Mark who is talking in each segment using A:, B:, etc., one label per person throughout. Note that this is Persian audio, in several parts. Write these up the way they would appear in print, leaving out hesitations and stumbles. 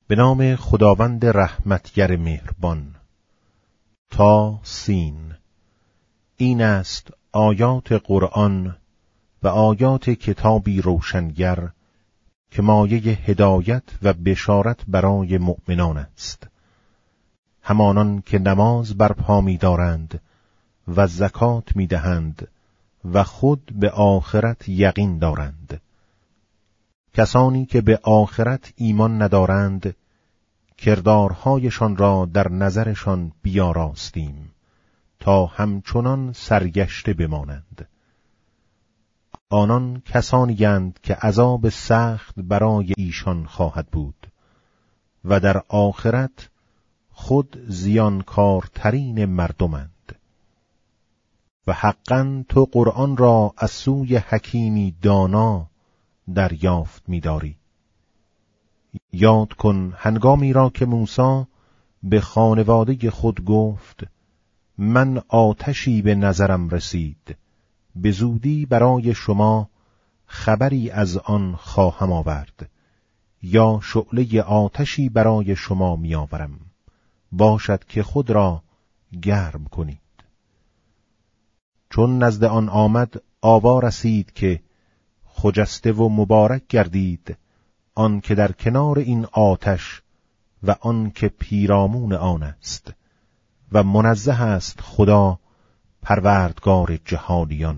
A: به نام خداوند رحمتگر مهربان. تا سین. این است آیات قرآن و آیات کتابی روشنگر که مایه هدایت و بشارت برای مؤمنان است، همانان که نماز برپا می‌دارند و زکات می‌دهند و خود به آخرت یقین دارند. کسانی که به آخرت ایمان ندارند، کردارهایشان را در نظرشان بیاراستیم تا همچنان سرگشته بمانند. آنان کسانی اند که عذاب سخت برای ایشان خواهد بود و در آخرت خود زیانکارترین مردمند. و حقاً تو قرآن را از سوی حکیمی دانا دریافت می‌داری. یاد کن هنگامی را که موسی به خانواده خود گفت: من آتشی به نظرم رسید، به زودی برای شما خبری از آن خواهم آورد، یا شعله آتشی برای شما می‌آورم، باشد که خود را گرم کنید. چون نزد آن آمد، آوا رسید که خجسته و مبارک گردید آن که در کنار این آتش و آن که پیرامون آن است، و منزه است خدا پروردگار جهانیان.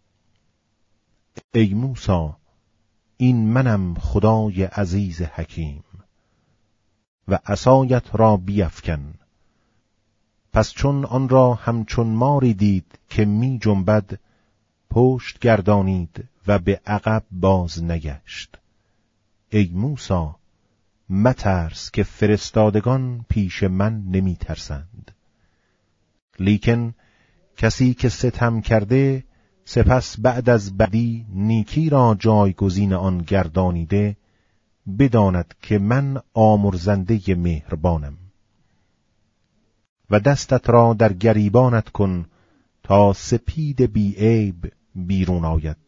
A: ای موسی، این منم خدای عزیز حکیم. و عصایت را بیفکن. پس چون آن را همچون ماری دید که می جنبد، پشت گردانید و به عقب باز نگشت. ای موسی، مترس که فرستادگان پیش من نمی ترسند. لیکن کسی که ستم کرده سپس بعد از بدی نیکی را جایگزین آن گردانیده، بداند که من آمرزنده مهربانم. و دستت را در گریبانت کن تا سپید بی عیب بیرون آید.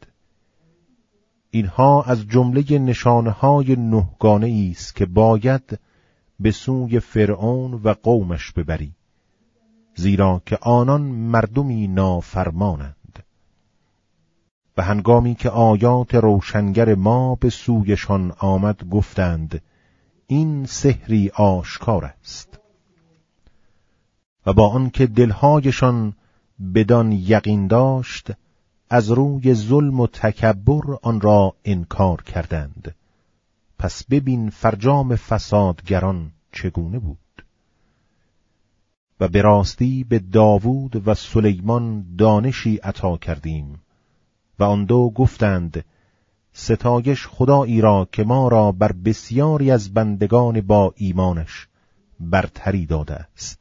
A: اینها از جمله نشانه‌های نهگانه است که باید به سوی فرعون و قومش ببری، زیرا که آنان مردمی نافرمانند. و هنگامی که آیات روشنگر ما به سویشان آمد، گفتند این سحری آشکار است. و با آنکه دلهایشان بدان یقین داشت، از روی ظلم و تکبر آن را انکار کردند. پس ببین فرجام فسادگران چگونه بود. و به راستی به داوود و سلیمان دانشی عطا کردیم. و آن دو گفتند: ستایش خدایی را که ما را بر بسیاری از بندگان با ایمانش برتری داده است.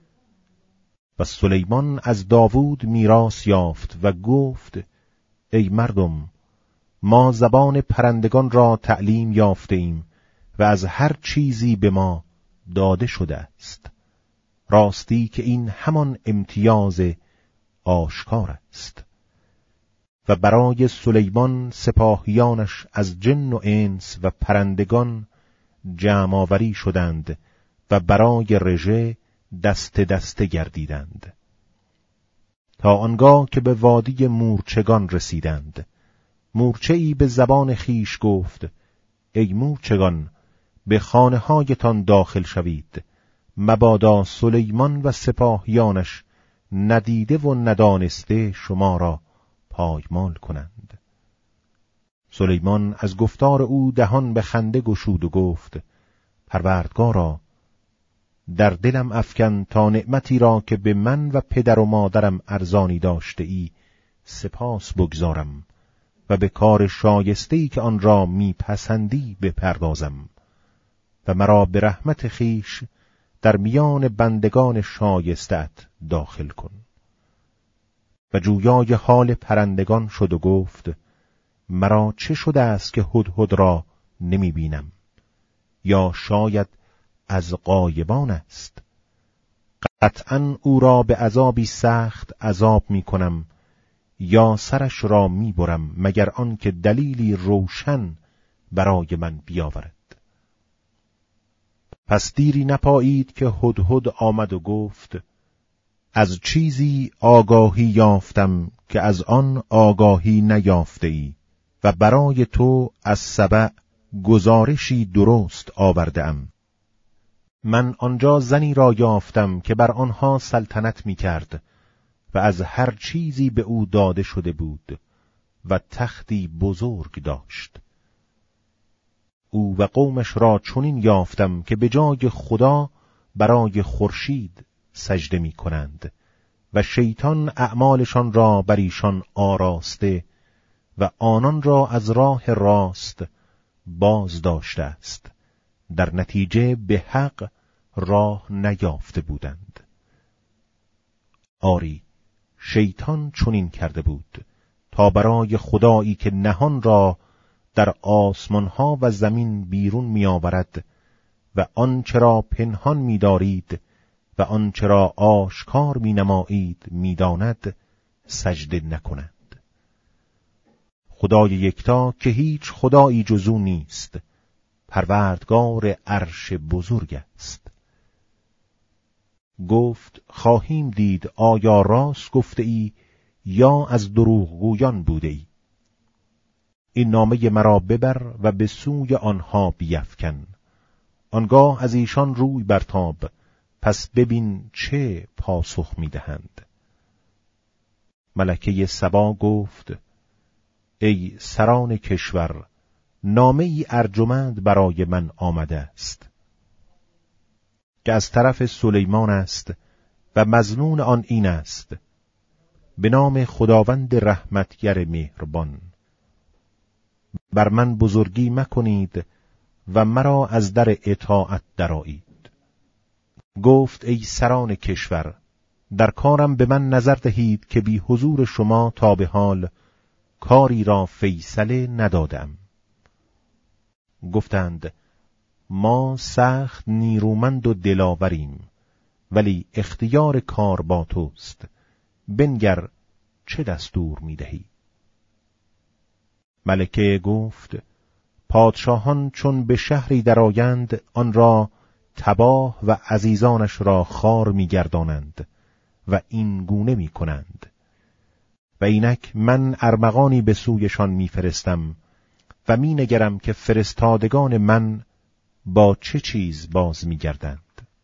A: و سلیمان از داوود میراث یافت و گفت: ای مردم، ما زبان پرندگان را تعلیم یافته ایم و از هر چیزی به ما داده شده است. راستی که این همان امتیاز آشکار است. و برای سلیمان سپاهیانش از جن و انس و پرندگان جمع آوری شدند و برای رژه دست دسته گردیدند، تا آنگاه که به وادی مورچگان رسیدند. مورچه‌ای به زبان خیش گفت: ای مورچگان، به خانه هایتان داخل شوید، مبادا سلیمان و سپاهیانش ندیده و ندانسته شما را پایمال کنند. سلیمان از گفتار او دهان به خنده گشود و گفت: پروردگارا، در دلم افکن تا نعمتی را که به من و پدر و مادرم ارزانی داشته ای سپاس بگزارم و به کار شایسته‌ای که آن را میپسندی بپردازم و مرا به رحمت خیش در میان بندگان شایسته‌ات داخل کن. و جویای حال پرندگان شد و گفت: مرا چه شده است که هدهد را نمی بینم؟ یا شاید از غایبان است. قطعاً او را به عذابی سخت عذاب می کنم، یا سرش را می برم، مگر آن که دلیلی روشن برای من بیاورد. پس دیری نپایید که هدهد آمد و گفت: از چیزی آگاهی یافتم که از آن آگاهی نیافته ای و برای تو از سبع گزارشی درست آورده‌ام. من آنجا زنی را یافتم که بر آنها سلطنت می کرد و از هر چیزی به او داده شده بود و تختی بزرگ داشت. او و قومش را چنین یافتم که به جای خدا برای خورشید سجده می کنند و شیطان اعمالشان را بر ایشان آراسته و آنان را از راه راست باز داشته است، در نتیجه به حق راه نیافته بودند. آری، شیطان چنین کرده بود تا برای خدایی که نهان را در آسمانها و زمین بیرون می آورد و آنچه را پنهان می دارید و آنچه را آشکار می نمایید می داند، سجده نکنند. خدای یکتا که هیچ خدایی جز او نیست، پروردگار عرش بزرگ است. گفت: خواهیم دید آیا راست گفته ای یا از دروغگویان بوده ای. این نامه مرا ببر و به سوی آنها بیفکن. آنگاه از ایشان روی برتاب، پس ببین چه پاسخ می‌دهند. ملکه سبا گفت: ای سران کشور، نامه ای ارجمند برای من آمده است که از طرف سلیمان است و مضمون آن این است: به نام خداوند رحمتگر مهربان، بر من بزرگی مکنید و مرا از در اطاعت درآیید. گفت: ای سران کشور، در کارم به من نظر دهید که بی حضور شما تا به حال کاری را فیصله ندادم. گفتند: ما سخت نیرومند و دلاوریم، ولی اختیار کار با توست. بنگر چه دستور می‌دهی؟ ملکه گفت: پادشاهان چون به شهری درآیند آن را تباه و عزیزانش را خوار می‌گردانند و این گونه می‌کنند. و اینک من ارمغانی به سویشان می‌فرستم و می‌نگرم که فرستادگان من با چه چیز باز می‌گردند.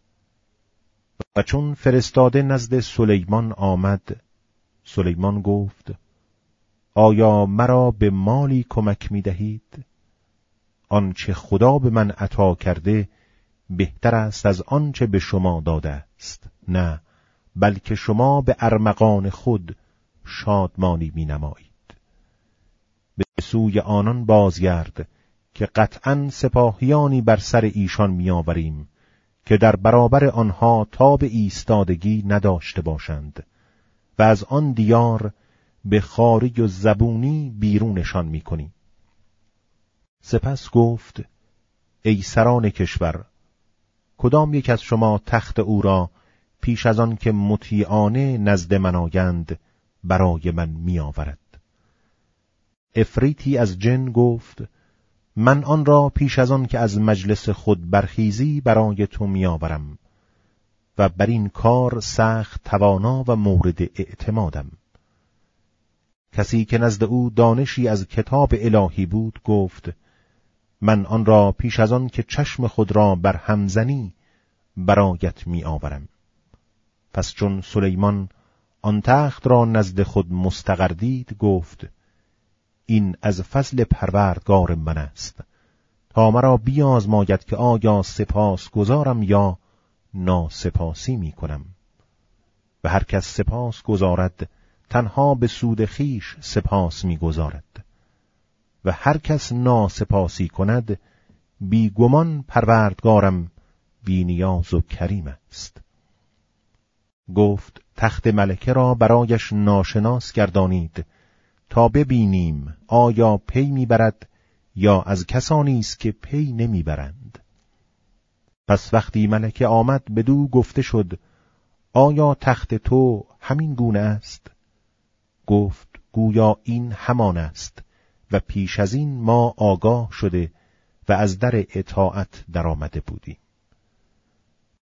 A: و چون فرستاده نزد سلیمان آمد، سلیمان گفت: آیا مرا به مالی کمک می‌دهید؟ آنچه خدا به من عطا کرده بهتر است از آنچه به شما داده است. نه، بلکه شما به ارمغان خود شادمانی می‌نمایید. به سوی آنان بازگرد که قطعاً سپاهیانی بر سر ایشان می‌آوریم که در برابر آنها تاب ایستادگی نداشته باشند و از آن دیار به خواری و زبونی بیرونشان می‌کنیم. سپس گفت: ای سران کشور، کدام یک از شما تخت او را پیش از آن که مطیعانه نزد من آیند برای من می‌آورد؟ افریتی از جن گفت: من آن را پیش از آن که از مجلس خود برخیزی برای تو می‌آورم و بر این کار سخت توانا و مورد اعتمادم. کسی که نزد او دانشی از کتاب الهی بود گفت: من آن را پیش از آن که چشم خود را بر هم زنی برایت می‌آورم. پس چون سلیمان آن تخت را نزد خود مستقر دید گفت: این از فضل پروردگار من است تا مرا بیازماید که آیا سپاس گزارم یا ناسپاسی می کنم. و هر کس سپاس گزارد تنها به سود خیش سپاس می گزارد و هر کس ناسپاسی کند بی گمان پروردگارم بی نیاز و کریم است. گفت: تخت ملکه را برایش ناشناس گردانید تا ببینیم آیا پی میبرد یا از کسانی است که پی نمیبرند. پس وقتی ملکه آمد بدو گفته شد: آیا تخت تو همین گونه است؟ گفت: گویا این همان است و پیش از این ما آگاه شده و از در اطاعت در آمده بودیم.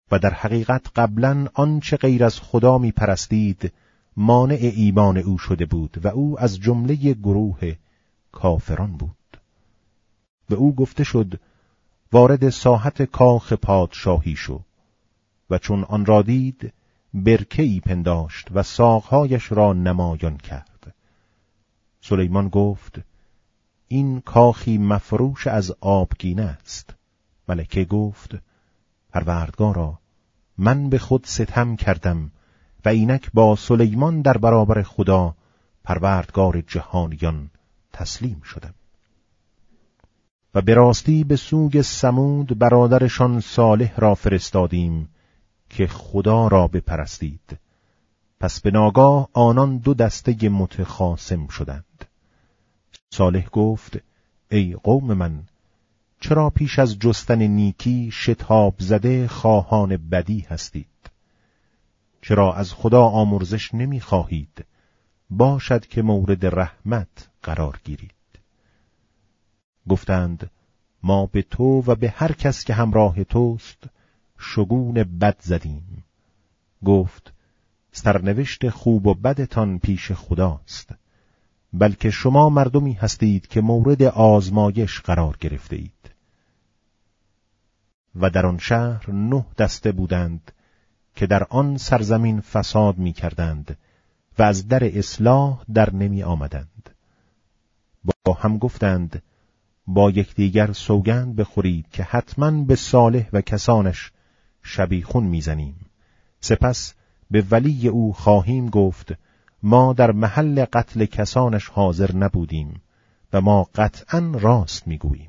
A: و در حقیقت قبلا آنچه غیر از خدا می پرستید مانع ایمان او شده بود و او از جمله گروه کافران بود. به او گفته شد وارد ساحت کاخ پادشاهی شو، و چون آن را دید برکه‌ای پنداشت و ساقهایش را نمایان کرد. سلیمان گفت این کاخی مفروش از آبگینه است. ملکه گفت پروردگارا، من به خود ستم کردم و اینک با سلیمان در برابر خدا پروردگار جهانیان تسلیم شدم. و به راستی به سوی ثمود برادرشان صالح را فرستادیم که خدا را بپرستید. پس به ناگاه آنان دو دسته متخاصم شدند. صالح گفت ای قوم من، چرا پیش از جستن نیکی شتاب زده خواهان بدی هستید؟ چرا از خدا آمرزش نمی خواهید؟ باشد که مورد رحمت قرار گیرید. گفتند ما به تو و به هر کس که همراه توست شگون بد زدیم. گفت سرنوشت خوب و بدتان پیش خداست، بلکه شما مردمی هستید که مورد آزمایش قرار گرفته اید. و در آن شهر 9 دسته بودند که در آن سرزمین فساد می کردند و از در اصلاح در نمی آمدند. با هم گفتند با یکدیگر سوگند بخورید که حتماً به صالح و کسانش شبیخون میزنیم. سپس به ولی او خواهیم گفت ما در محل قتل کسانش حاضر نبودیم و ما قطعاً راست میگوییم.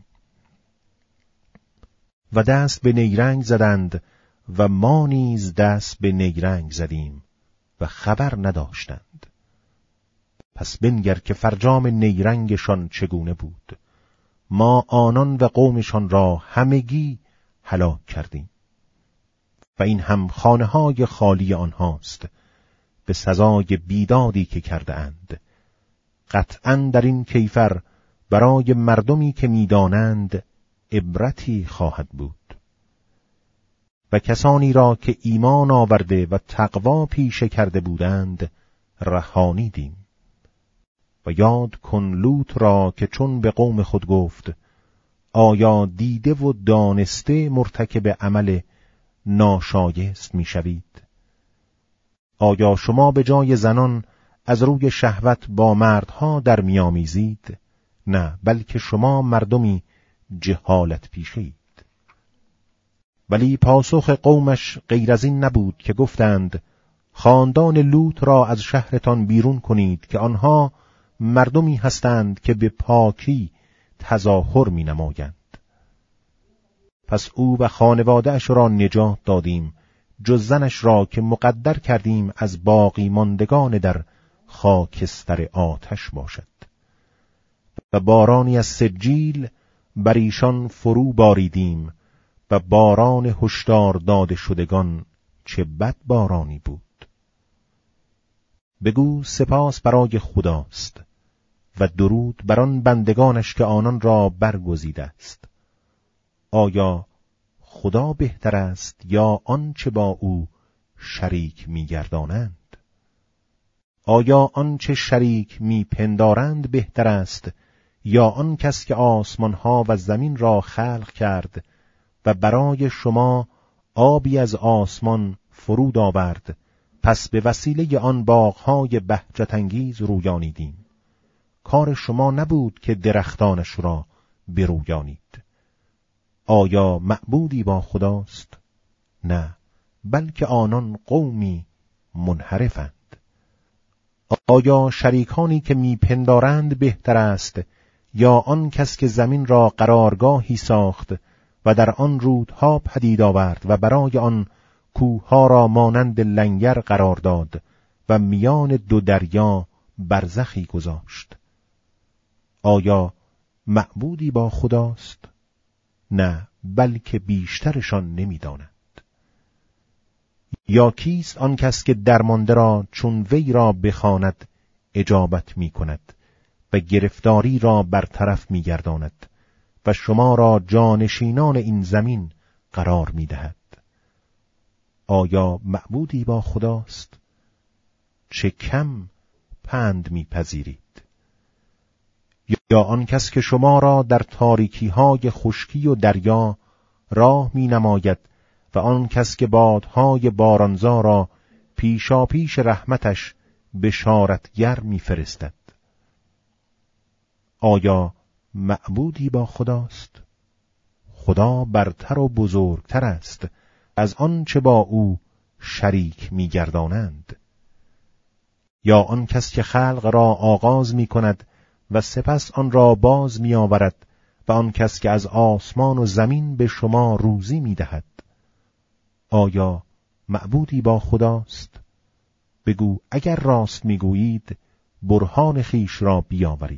A: و دست به نیرنگ زدند و ما نیز دست به نیرنگ زدیم و خبر نداشتند. پس بنگر که فرجام نیرنگشان چگونه بود. ما آنان و قومشان را همگی هلاک کردیم و این هم خانه‌های خالی آنهاست به سزای بیدادی که کرده اند. قطعاً در این کیفر برای مردمی که می‌دانند عبرتی خواهد بود. و کسانی را که ایمان آورده و تقوا پیشه کرده بودند رهانیدیم. و یاد کن لوط را که چون به قوم خود گفت آیا دیده و دانسته مرتکب عمل ناشایست میشوید؟ آیا شما به جای زنان از روی شهوت با مردها در میامیزید؟ نه، بلکه شما مردمی جهالت پیشید. ولی پاسخ قومش غیر از این نبود که گفتند خاندان لوط را از شهرتان بیرون کنید که آنها مردمی هستند که به پاکی تظاهر می نمایند. پس او و خانواده‌اش را نجات دادیم، جز زنش را که مقدر کردیم از باقی ماندگان در خاکستر آتش باشد. و بارانی از سجیل بر ایشان فرو باریدیم و باران هشدار داده شدگان چه بد بارانی بود. بگو سپاس برای خداست و درود بر آن بندگانش که آنان را برگزیده است. آیا خدا بهتر است یا آنچه با او شریک می‌گردانند؟ آیا آنچه شریک می‌پندارند بهتر است یا آن کس که آسمان‌ها و زمین را خلق کرد و برای شما آبی از آسمان فرود آورد، پس به وسیله آن باغ‌های بهجت‌انگیز رویانیدیم؟ کار شما نبود که درختانش را برویانید. آیا معبودی با خداست؟ نه، بلکه آنان قومی منحرفند. آیا شریکانی که میپندارند بهتر است یا آن کس که زمین را قرارگاهی ساخت و در آن رودها پدید آورد و برای آن کوهها را مانند لنگر قرار داد و میان دو دریا برزخی گذاشت؟ آیا معبودی با خداست؟ نه، بلکه بیشترشان نمی‌دانند. یا کیست آن کس که درمانده را چون وی را بخواند اجابت می‌کند و گرفتاری را برطرف می‌گرداند و شما را جانشینان این زمین قرار می‌دهد؟ آیا معبودی با خداست؟ چه کم پند میپذیرید. یا آن کس که شما را در تاریکی های خشکی و دریا راه می نماید و آن کس که بادهای بارانزا را پیشا پیش رحمتش بشارتگر می فرستد. آیا معبودی با خداست؟ خدا برتر و بزرگتر است از آنچه با او شریک می گردانند. یا آن کس که خلق را آغاز می کند و سپس آن را باز می آورد و آن کس که از آسمان و زمین به شما روزی می دهد. آیا معبودی با خداست؟ بگو اگر راست می گویید برهان خیش را بیاورید.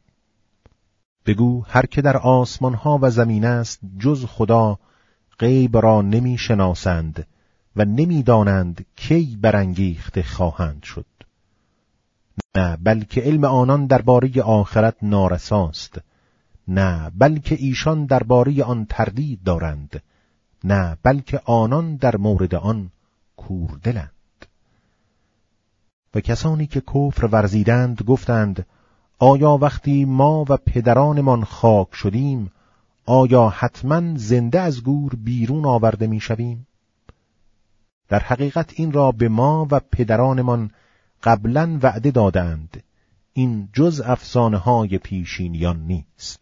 A: بگو هر که در آسمان ها و زمین است جز خدا غیب را نمی شناسند و نمی دانند کی برانگیخته خواهند شد. نه بلکه علم آنان درباره آخرت نارساست. نه بلکه ایشان درباره آن تردید دارند. نه بلکه آنان در مورد آن کوردلند. و کسانی که کفر ورزیدند گفتند آیا وقتی ما و پدرانمان خاک شدیم آیا حتما زنده از گور بیرون آورده می شویم؟ در حقیقت این را به ما و پدرانمان قبلا وعده دادند. این جز افسانه های پیشینیان نیست.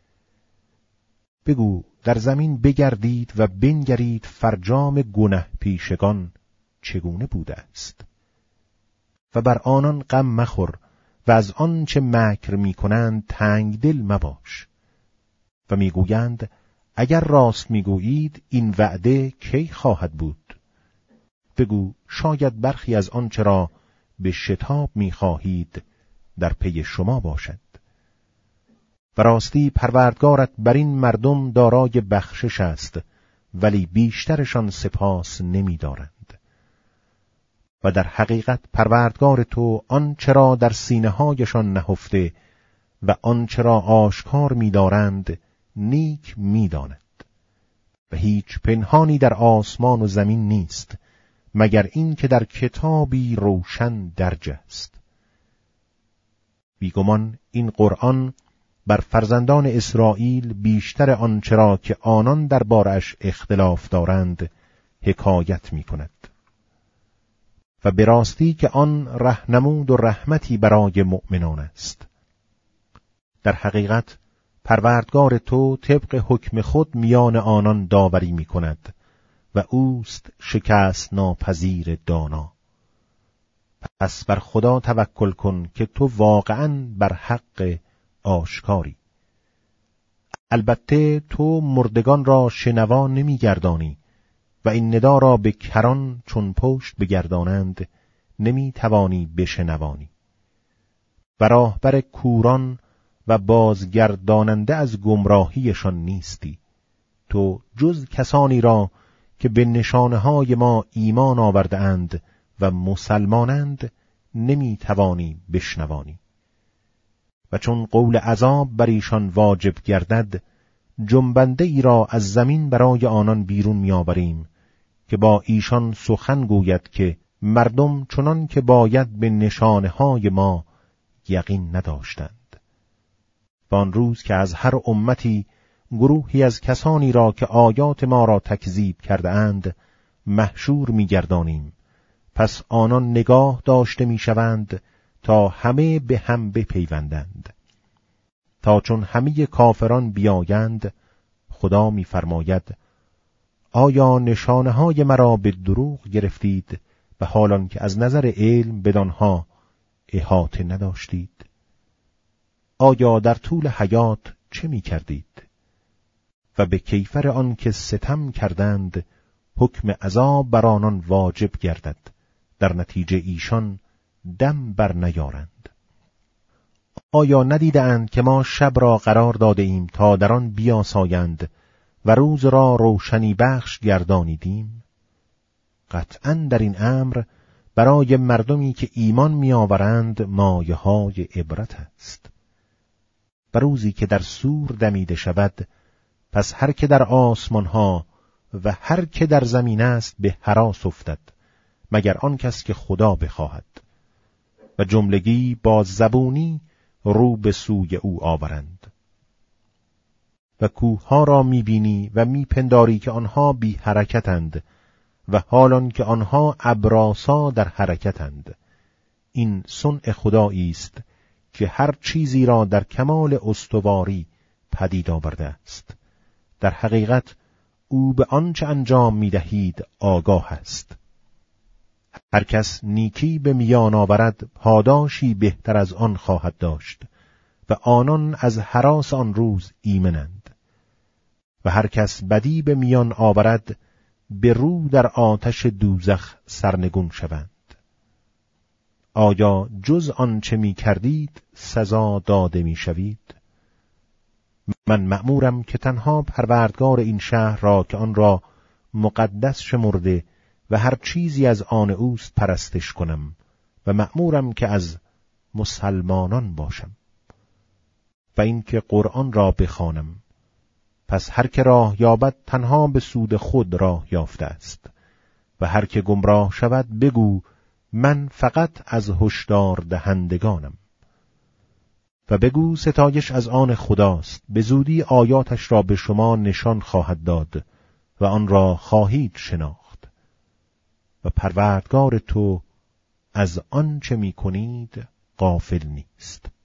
A: بگو در زمین بگردید و بنگرید فرجام گنه پیشگان چگونه بوده است. و بر آنان غم مخور و از آن چه مکر می کنند تنگ دل مباش. و می گویند اگر راست می گویید این وعده کی خواهد بود؟ بگو شاید برخی از آن چرا به شتاب می خواهید در پی شما باشد. و راستی پروردگارت بر این مردم دارای بخشش است ولی بیشترشان سپاس نمی دارند. و در حقیقت پروردگار تو آن چرا در سینه هایشان نهفته و آن چرا آشکار می دارند نیک می داند. و هیچ پنهانی در آسمان و زمین نیست مگر این که در کتابی روشن درج است. بیگمان این قرآن بر فرزندان اسرائیل بیشتر آنچرا که آنان دربارش اختلاف دارند حکایت می کند. و به راستی که آن رهنمود و رحمتی برای مؤمنان است. در حقیقت پروردگار تو طبق حکم خود میان آنان داوری می کند و اوست شکست ناپذیر دانا. پس بر خدا توکل کن که تو واقعاً بر حق آشکاری. البته تو مردگان را شنوا نمی گردانی و این ندا را به کران چون پشت بگردانند نمی توانی بشنوانی. و راهبر کوران و بازگرداننده از گمراهیشان نیستی. تو جز کسانی را که به نشانه‌های ما ایمان آورده اند و مسلمانند نمی توانی بشنوانی. و چون قول عذاب بر ایشان واجب گردد جنبنده ای را از زمین برای آنان بیرون می آوریم که با ایشان سخن گوید که مردم چنان که باید به نشانه‌های ما یقین نداشتند. و آن روز که از هر امتی گروهی از کسانی را که آیات ما را تکذیب کرده اند محشور می گردانیم، پس آنان نگاه داشته می شوند تا همه به هم بپیوندند. تا چون همه کافران بیایند خدا می فرماید آیا نشانه‌های مرا به دروغ گرفتید و حالان که از نظر علم بدانها احاطه نداشتید؟ آیا در طول حیات چه می کردید؟ و به کیفر آن که ستم کردند حکم عذاب بر آنان واجب گردد، در نتیجه ایشان دم بر نیارند. آیا ندیدند که ما شب را قرار داده ایم تا در آن بیاسایند و روز را روشنی بخش گردانیدیم؟ قطعاً در این امر برای مردمی که ایمان می‌آورند مایه‌های عبرت است. و روزی که در صور دمیده شود پس هر که در آسمان‌ها و هر که در زمین است به هراس افتد مگر آن کس که خدا بخواهد و جملگی با زبونی رو به سوی او آورند. و کوه‌ها را می‌بینی و می‌پنداری که آنها بی حرکتند و حالان که آنها ابراسا در حرکتند. این صنع خدایی است که هر چیزی را در کمال استواری پدید آورده است. در حقیقت او به آنچه انجام می‌دهید آگاه است. هر کس نیکی به میان آورد پاداشی بهتر از آن خواهد داشت و آنان از هراس آن روز ایمنند. و هر کس بدی به میان آورد به رو در آتش دوزخ سرنگون شوند. آیا جز آنچه می کردید سزا داده می شوید؟ من مأمورم که تنها پروردگار این شهر را که آن را مقدس شمرده و هر چیزی از آن اوست پرستش کنم و مأمورم که از مسلمانان باشم و اینکه قرآن را بخوانم. پس هر که راه یابد تنها به سود خود راه یافته است و هر که گمراه شود بگو من فقط از هشدار دهندگانم. و بگو ستایش از آن خداست، به زودی آیاتش را به شما نشان خواهد داد و آن را خواهید شناخت و پروردگار تو از آن چه می کنید غافل نیست.